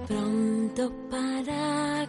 pronto para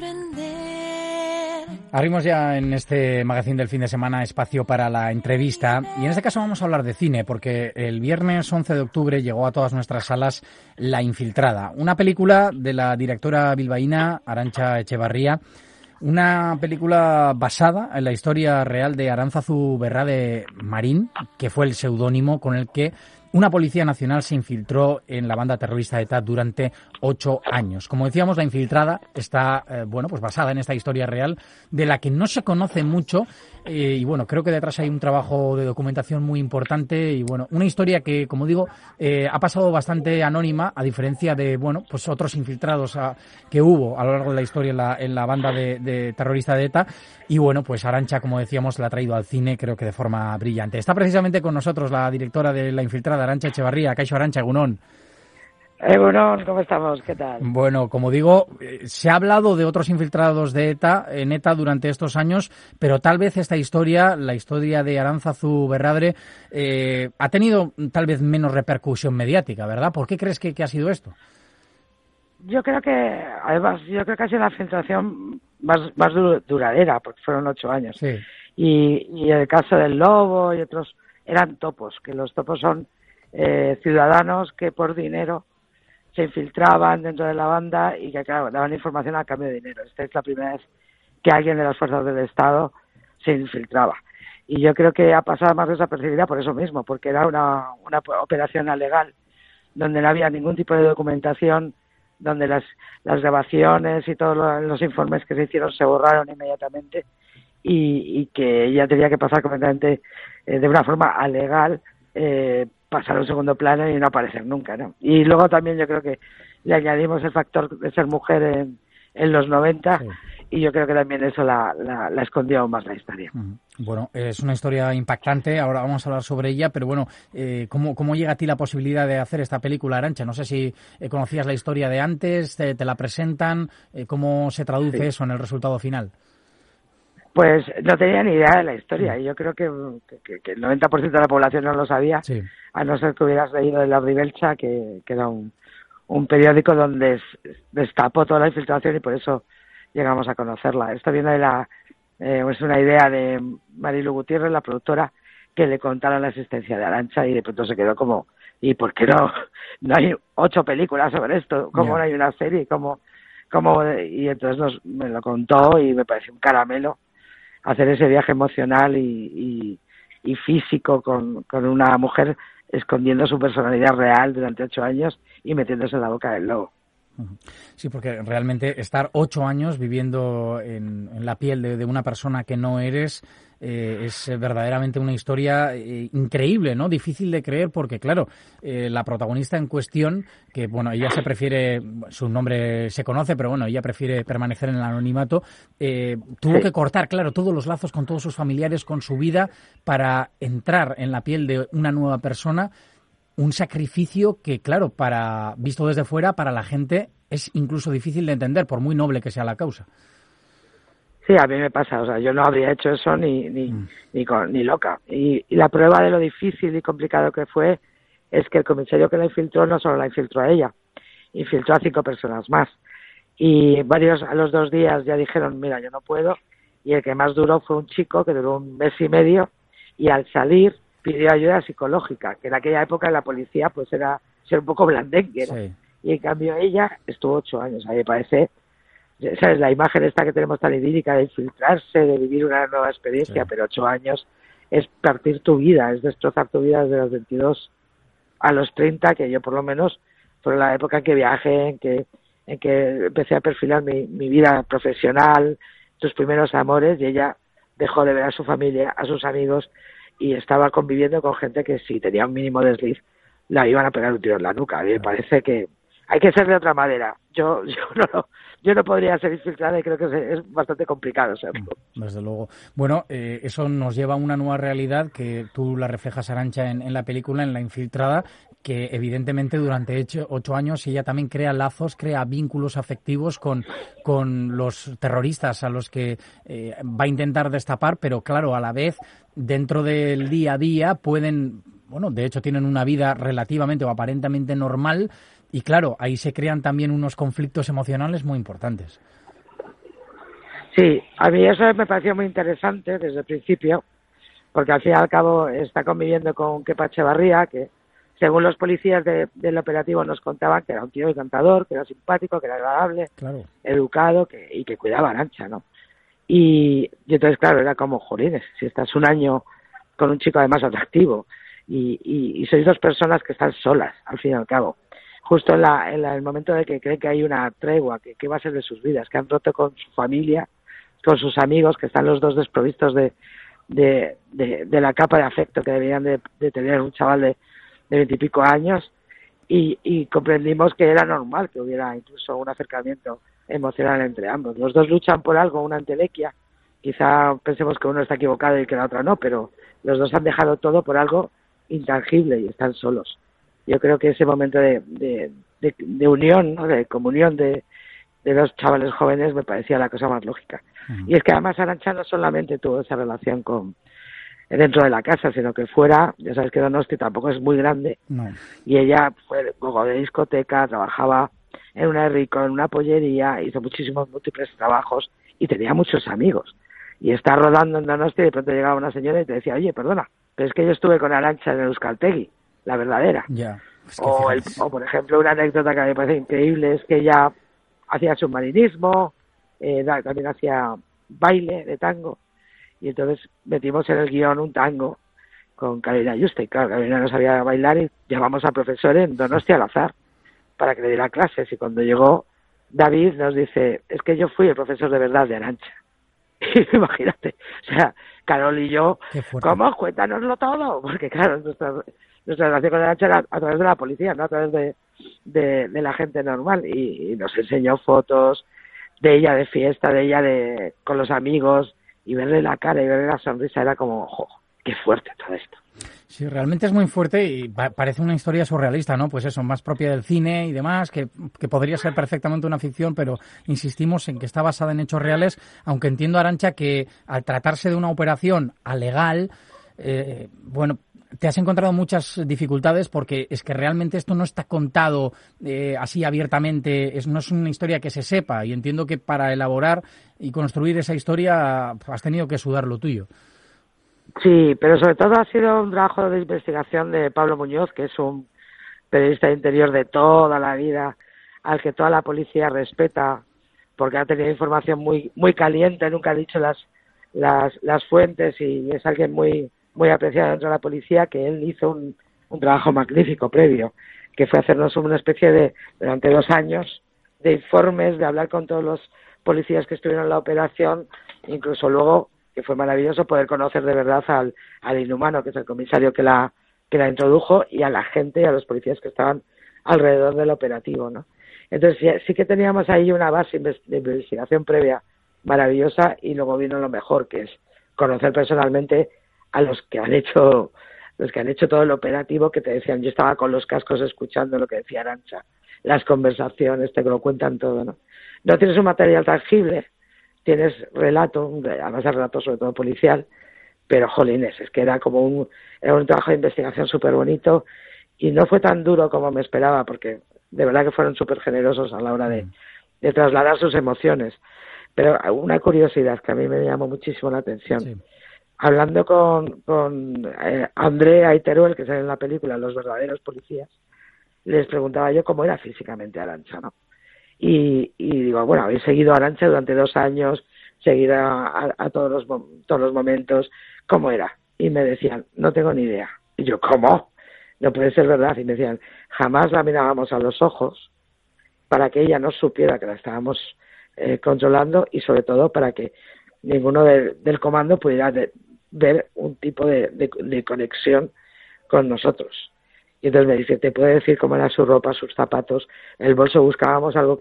comprender. Abrimos ya en este magazín del fin de semana espacio para la entrevista y en este caso vamos a hablar de cine porque el viernes 11 de octubre llegó a todas nuestras salas La Infiltrada, una película de la directora bilbaína Arantxa Etxebarria, una película basada en la historia real de Arantzazu Berrade Marín, que fue el seudónimo con el que una policía nacional se infiltró en la banda terrorista ETA durante 8 años. Como decíamos, La Infiltrada está pues basada en esta historia real de la que no se conoce mucho y bueno, creo que detrás hay un trabajo de documentación muy importante y bueno, una historia que, como digo, ha pasado bastante anónima a diferencia de pues otros infiltrados que hubo a lo largo de la historia en la banda de terrorista de ETA y bueno, pues Arantxa, como decíamos, la ha traído al cine creo que de forma brillante. Está precisamente con nosotros la directora de La Infiltrada, Arantxa Etxebarria. Kaixo, Arantxa, egunon. Egunon, ¿cómo estamos? ¿Qué tal? Bueno, como digo, se ha hablado de otros infiltrados de ETA, en ETA durante estos años, pero tal vez esta historia, la historia de Arantzazu Berrade, ha tenido tal vez menos repercusión mediática, ¿verdad? ¿Por qué crees que ha sido esto? Yo creo que ha sido la filtración más duradera, porque fueron 8 años. Sí. Y el caso del Lobo y otros eran topos, que los topos son ciudadanos que por dinero se infiltraban dentro de la banda y que, claro, daban información a cambio de dinero. Esta es la primera vez que alguien de las fuerzas del Estado se infiltraba. Y yo creo que ha pasado más desapercibida por eso mismo, porque era una operación alegal donde no había ningún tipo de documentación, donde las grabaciones y todos los informes que se hicieron se borraron inmediatamente y que ella tenía que pasar completamente de una forma alegal, pasar a un segundo plano y no aparecer nunca, ¿no? Y luego también yo creo que le añadimos el factor de ser mujer en los 90 sí. Y yo creo que también eso la escondió aún más la historia. Bueno, es una historia impactante, ahora vamos a hablar sobre ella, pero bueno, ¿cómo llega a ti la posibilidad de hacer esta película, Arantxa? No sé si conocías la historia de antes, te la presentan, ¿cómo se traduce eso en el resultado final? Pues no tenía ni idea de la historia y yo creo que el 90% de la población no lo sabía, sí. A no ser que hubieras leído el Abribelcha, que era un periódico donde destapó toda la infiltración y por eso llegamos a conocerla. Esto viene es una idea de Marilu Gutiérrez, la productora, que le contaron la existencia de Arantxa y de pronto se quedó como, ¿y por qué no hay 8 películas sobre esto? ¿Cómo no hay una serie? Y entonces me lo contó y me pareció un caramelo hacer ese viaje emocional y físico con una mujer escondiendo su personalidad real durante 8 años y metiéndose en la boca del lobo. Sí, porque realmente estar 8 años viviendo en la piel de una persona que no eres es verdaderamente una historia increíble, ¿no? Difícil de creer porque, claro, la protagonista en cuestión, que, bueno, ella su nombre se conoce, pero, bueno, ella prefiere permanecer en el anonimato, tuvo que cortar, claro, todos los lazos con todos sus familiares, con su vida, para entrar en la piel de una nueva persona. Un sacrificio que, claro, visto desde fuera, para la gente es incluso difícil de entender, por muy noble que sea la causa. Sí, a mí me pasa, o sea, yo no habría hecho eso ni loca. Y la prueba de lo difícil y complicado que fue es que el comisario que la infiltró no solo la infiltró a ella, infiltró a 5 personas más. Y varios a los 2 días ya dijeron, mira, yo no puedo. Y el que más duró fue un chico que duró 1 mes y medio y al salir pidió ayuda psicológica, que en aquella época la policía pues era ser un poco blandengue, ¿no? Sí. Y en cambio ella estuvo 8 años. A mí me parece, ¿sabes? La imagen esta que tenemos tan idílica de infiltrarse, de vivir una nueva experiencia, sí. Pero 8 años es partir tu vida, es destrozar tu vida desde los 22 a los 30, que yo por lo menos fue la época en que viajé, en que empecé a perfilar mi vida profesional, sus primeros amores, y ella dejó de ver a su familia, a sus amigos, y estaba conviviendo con gente que si tenía un mínimo desliz la iban a pegar un tiro en la nuca. A mí me parece que hay que ser de otra manera. Yo no podría ser infiltrada y creo que es bastante complicado serlo. Desde luego. Bueno, eso nos lleva a una nueva realidad que tú la reflejas, Arantxa, en la película, en La Infiltrada, que evidentemente durante 8 años ella también crea lazos, crea vínculos afectivos con los terroristas a los que va a intentar destapar, pero claro, a la vez, dentro del día a día pueden, bueno, de hecho tienen una vida relativamente o aparentemente normal, Y claro, ahí se crean también unos conflictos emocionales muy importantes. Sí, a mí eso me pareció muy interesante desde el principio, porque al fin y al cabo está conviviendo con Kepa Echevarría, que según los policías del operativo nos contaban que era un tío encantador, que era simpático, que era agradable, claro, educado y que cuidaba a Arantxa, ¿no? Y entonces, claro, era como, jolines, si estás un año con un chico además atractivo y sois dos personas que están solas, al fin y al cabo, justo en el momento de que creen que hay una tregua, que va a ser de sus vidas, que han roto con su familia, con sus amigos, que están los dos desprovistos de la capa de afecto que deberían de tener un chaval de 20 y pico años, y comprendimos que era normal que hubiera incluso un acercamiento emocional entre ambos. Los dos luchan por algo, una entelequia, quizá pensemos que uno está equivocado y que la otra no, pero los dos han dejado todo por algo intangible y están solos. Yo creo que ese momento de unión, ¿no?, de comunión de los chavales jóvenes me parecía la cosa más lógica. Uh-huh. Y es que además Arantxa no solamente tuvo esa relación dentro de la casa, sino que fuera, ya sabes que Donosti tampoco es muy grande, no. Y ella fue gogo de discoteca, trabajaba en una rico, en una pollería, hizo muchísimos múltiples trabajos y tenía muchos amigos. Y está rodando en Donosti y de pronto llegaba una señora y te decía, oye, perdona, pero es que yo estuve con Arantxa en el Euskaltegi, la verdadera. Yeah. O por ejemplo, una anécdota que a mí me parece increíble es que ella hacía submarinismo, también hacía baile de tango, y entonces metimos en el guión un tango con Carolina Yuste, y claro, Carolina no sabía bailar y llamamos al profesor en Donosti al azar para que le diera clases, y cuando llegó David nos dice, es que yo fui el profesor de verdad de Arantxa. Y imagínate, o sea, Carol y yo, ¿cómo? Cuéntanoslo todo, porque claro, nuestra relación con Arantxa era a través de la policía, no a través de la gente normal, y nos enseñó fotos de ella de fiesta, de ella con los amigos, y verle la cara y verle la sonrisa era como, ¡jo!, qué fuerte todo esto. Sí, realmente es muy fuerte y parece una historia surrealista, ¿no? Pues eso, más propia del cine y demás, que podría ser perfectamente una ficción, pero insistimos en que está basada en hechos reales, aunque entiendo, Arantxa, que al tratarse de una operación alegal, bueno, te has encontrado muchas dificultades porque es que realmente esto no está contado así abiertamente, no es una historia que se sepa, y entiendo que para elaborar y construir esa historia has tenido que sudar lo tuyo. Sí, pero sobre todo ha sido un trabajo de investigación de Pablo Muñoz, que es un periodista de interior de toda la vida, al que toda la policía respeta, porque ha tenido información muy muy caliente, nunca ha dicho las fuentes, y es alguien muy muy apreciado dentro de la policía, que él hizo un trabajo magnífico previo, que fue hacernos una especie durante 2 años, de informes, de hablar con todos los policías que estuvieron en la operación, incluso luego, que fue maravilloso poder conocer de verdad al inhumano, que es el comisario que la introdujo, y a la gente, a los policías que estaban alrededor del operativo, ¿no? Entonces sí que teníamos ahí una base de investigación previa maravillosa, y luego vino lo mejor, que es conocer personalmente a los que han hecho todo el operativo, que te decían, yo estaba con los cascos escuchando lo que decía Arantxa, las conversaciones, te lo cuentan todo, ¿no? No tienes un material tangible, tienes relato, además el relato sobre todo policial, pero jolines, es que era como era un trabajo de investigación súper bonito, y no fue tan duro como me esperaba, porque de verdad que fueron súper generosos a la hora de trasladar sus emociones. Pero una curiosidad que a mí me llamó muchísimo la atención. Sí. Hablando con Andrea y Teruel, que salen en la película, los verdaderos policías, les preguntaba yo cómo era físicamente Arantxa, ¿no? Y digo, bueno, habéis seguido a Arantxa durante 2 años, seguido a todos los momentos, ¿cómo era? Y me decían, no tengo ni idea. Y yo, ¿cómo? No puede ser verdad. Y me decían, jamás la mirábamos a los ojos para que ella no supiera que la estábamos controlando, y sobre todo para que ninguno del comando pudiera ver un tipo de conexión con nosotros. Y entonces me dice, te puedo decir cómo era su ropa, sus zapatos, en el bolso buscábamos algo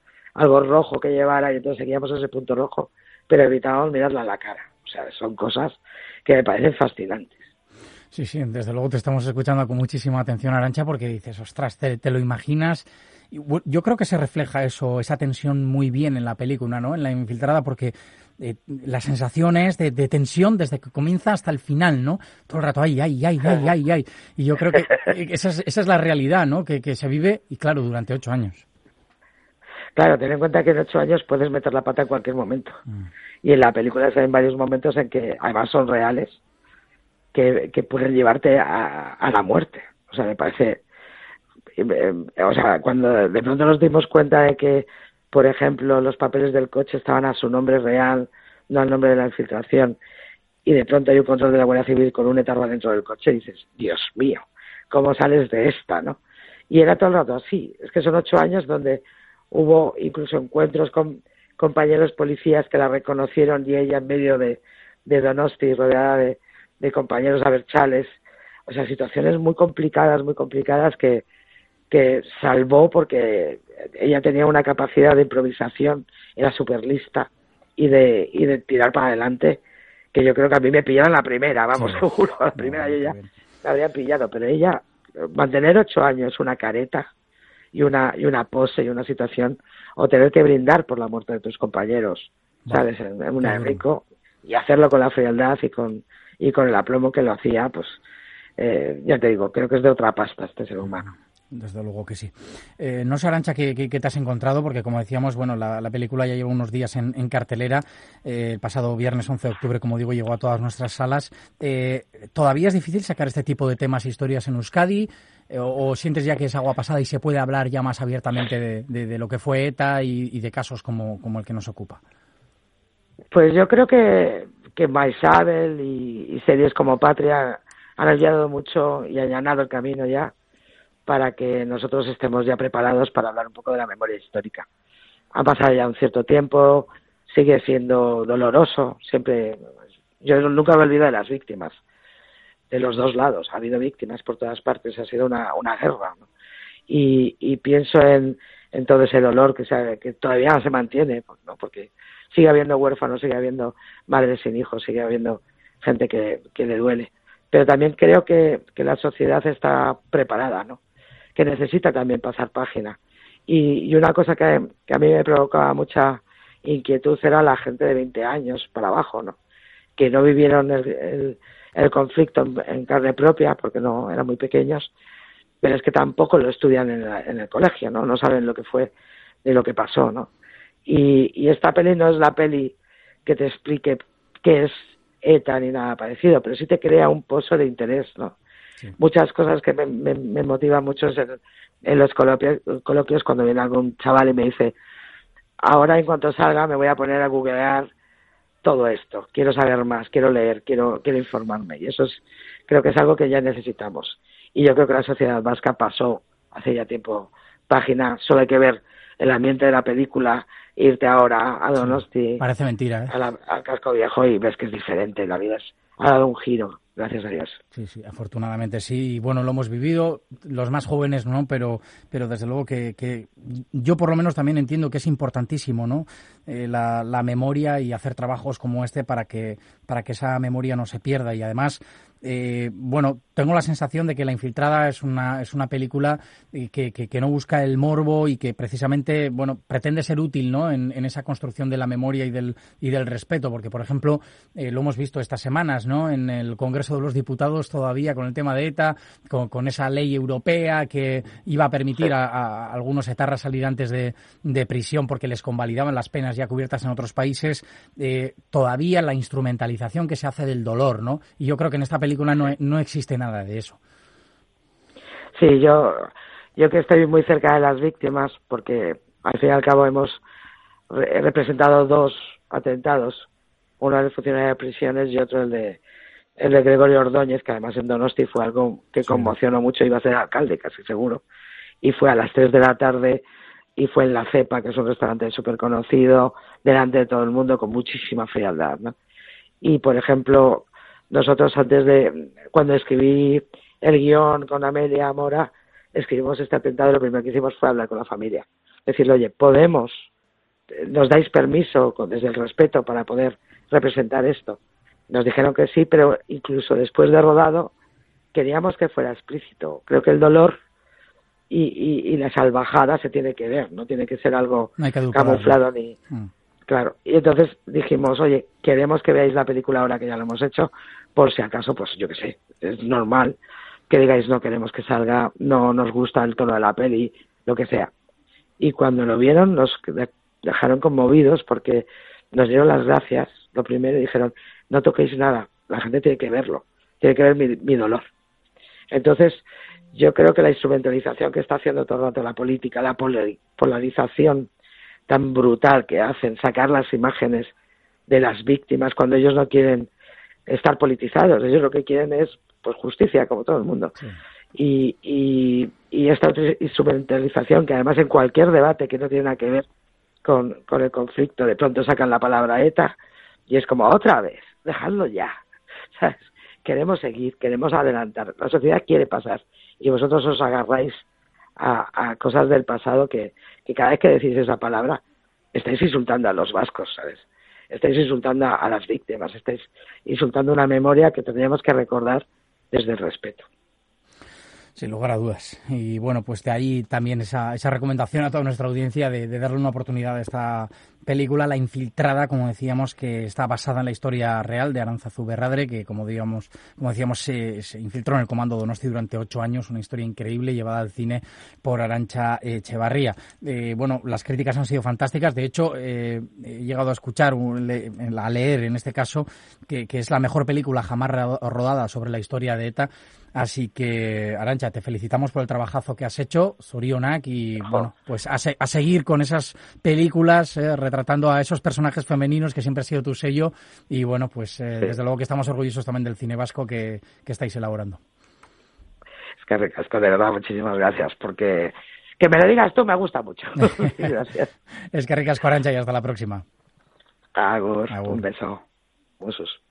rojo que llevara, y entonces seguíamos ese punto rojo, pero evitábamos mirarla a la cara. O sea, son cosas que me parecen fascinantes. Sí, sí, desde luego te estamos escuchando con muchísima atención, Arantxa, porque dices, ostras, te lo imaginas. Yo creo que se refleja eso, esa tensión muy bien en la película, ¿no? En La Infiltrada, porque las sensaciones de tensión desde que comienza hasta el final, ¿no? Todo el rato, ay. Y yo creo que esa es la realidad, ¿no? Que se vive, y claro, durante 8 años. Claro, ten en cuenta que en 8 años puedes meter la pata en cualquier momento. Y en la película se ven varios momentos en que además son reales, que pueden llevarte a la muerte. O sea, me parece... o sea, cuando de pronto nos dimos cuenta de que, por ejemplo, los papeles del coche estaban a su nombre real, no al nombre de la infiltración, y de pronto hay un control de la Guardia Civil con un etarra dentro del coche, y dices, Dios mío, ¿cómo sales de esta, no? Y era todo el rato así. Es que son 8 años donde hubo incluso encuentros con compañeros policías que la reconocieron y ella en medio de Donosti, rodeada de compañeros abertzales. O sea, situaciones muy complicadas que salvó porque ella tenía una capacidad de improvisación, era súper lista y de tirar para adelante, que yo creo que a mí me pillaron la primera, vamos, sí. Seguro, la primera yo ya la habría pillado, pero ella, mantener 8 años una careta y una pose y una situación, o tener que brindar por la muerte de tus compañeros, ¿sabes? En una rico, y hacerlo con la frialdad y con el aplomo que lo hacía, pues ya te digo, creo que es de otra pasta este ser humano. Desde luego que sí. No sé, Arantxa, ¿qué te has encontrado? Porque, como decíamos, bueno, la película ya lleva unos días en cartelera. El pasado viernes 11 de octubre, como digo, llegó a todas nuestras salas. ¿Todavía es difícil sacar este tipo de temas e historias en Euskadi? ¿O sientes ya que es agua pasada y se puede hablar ya más abiertamente de lo que fue ETA y de casos como el que nos ocupa? Pues yo creo que Maisabel y series como Patria han ayudado mucho y allanado el camino ya para que nosotros estemos ya preparados para hablar un poco de la memoria histórica. Ha pasado ya un cierto tiempo, sigue siendo doloroso, siempre. Yo nunca me olvido de las víctimas, de los dos lados. Ha habido víctimas por todas partes, ha sido una guerra, ¿no? Y pienso en todo ese dolor que todavía se mantiene, ¿no? Porque sigue habiendo huérfanos, sigue habiendo madres sin hijos, sigue habiendo gente que le duele. Pero también creo que la sociedad está preparada, ¿no? Que necesita también pasar página. Y una cosa que a mí me provocaba mucha inquietud era la gente de 20 años para abajo, ¿no? Que no vivieron el conflicto en carne propia porque no eran muy pequeños, pero es que tampoco lo estudian en el colegio, ¿no? No saben lo que fue de lo que pasó, ¿no? Y esta peli no es la peli que te explique qué es ETA ni nada parecido, pero sí te crea un pozo de interés, ¿no? Sí. Muchas cosas que me motivan mucho en los coloquios cuando viene algún chaval y me dice, ahora en cuanto salga me voy a poner a googlear todo esto, quiero saber más, quiero leer, quiero informarme, y eso creo que es algo que ya necesitamos. Y yo creo que la sociedad vasca pasó hace ya tiempo página, solo hay que ver el ambiente de la película, irte ahora a Donosti, sí, parece mentira, al casco viejo, y ves que es diferente, la vida ha dado un giro. Gracias a Dios. Sí, afortunadamente sí. Y bueno, lo hemos vivido, los más jóvenes no, pero desde luego que yo por lo menos también entiendo que es importantísimo, ¿no? La memoria y hacer trabajos como este para que esa memoria no se pierda. Y además, bueno, tengo la sensación de que La Infiltrada es una película que no busca el morbo y que precisamente, bueno, pretende ser útil, ¿no? En esa construcción de la memoria y del respeto, porque por ejemplo, lo hemos visto estas semanas, ¿no? En el Congreso de los Diputados todavía con el tema de ETA, con esa ley europea que iba a permitir a algunos etarras salir antes de prisión porque les convalidaban las penas ya cubiertas en otros países, todavía la instrumentalización que se hace del dolor, ¿no? Y yo creo que en esta película no existe nada de eso. Sí, yo que estoy muy cerca de las víctimas, porque al fin y al cabo hemos representado 2 atentados, uno el funcionario de prisiones y otro el de Gregorio Ordóñez, que además en Donosti fue algo que conmocionó mucho, iba a ser alcalde casi seguro, y fue a las 3 de la tarde y fue en La Cepa, que es un restaurante súper conocido, delante de todo el mundo con muchísima frialdad, ¿no? Y por ejemplo, nosotros cuando escribí el guión con Amelia Mora, escribimos este atentado y lo primero que hicimos fue hablar con la familia, decirle, oye, ¿nos dais permiso desde el respeto para poder representar esto? Nos dijeron que sí, pero incluso después de rodado queríamos que fuera explícito. Creo que el dolor y la salvajada se tiene que ver, no tiene que ser algo camuflado ni... Claro, y entonces dijimos, oye, queremos que veáis la película ahora que ya lo hemos hecho, por si acaso, pues yo qué sé, es normal que digáis no queremos que salga, no nos gusta el tono de la peli, lo que sea. Y cuando lo vieron nos dejaron conmovidos porque nos dieron las gracias, lo primero, y dijeron, no toquéis nada, la gente tiene que verlo, tiene que ver mi dolor. Entonces, yo creo que la instrumentalización que está haciendo todo el rato la política, la polarización tan brutal que hacen, sacar las imágenes de las víctimas cuando ellos no quieren estar politizados, ellos lo que quieren es pues justicia, como todo el mundo. Sí. Y esta instrumentalización, que además en cualquier debate que no tiene nada que ver con el conflicto, de pronto sacan la palabra ETA y es como otra vez, dejadlo ya, ¿sabes? Queremos seguir, queremos adelantar, la sociedad quiere pasar y vosotros os agarráis a cosas del pasado que cada vez que decís esa palabra estáis insultando a los vascos, ¿sabes? Estáis insultando a las víctimas, estáis insultando una memoria que tendríamos que recordar desde el respeto. Sin lugar a dudas. Y bueno, pues de ahí también esa recomendación a toda nuestra audiencia de darle una oportunidad a esta película, La Infiltrada, como decíamos, que está basada en la historia real de Arantzazu Berradre, que como decíamos se infiltró en el Comando Donosti durante 8 años, una historia increíble llevada al cine por Arantxa Echevarría. Bueno, las críticas han sido fantásticas. De hecho, he llegado a escuchar, a leer en este caso, que es la mejor película jamás rodada sobre la historia de ETA. Así que, Arantxa, te felicitamos por el trabajazo que has hecho, zorionak, y bueno, pues a seguir con esas películas, retratando a esos personajes femeninos que siempre ha sido tu sello, y bueno, pues sí. Desde luego que estamos orgullosos también del cine vasco que estáis elaborando. Es que ricasco, de verdad, muchísimas gracias, porque que me lo digas tú me gusta mucho. Gracias. Es que ricasco, Arantxa, y hasta la próxima. Agur. Un beso. Besos.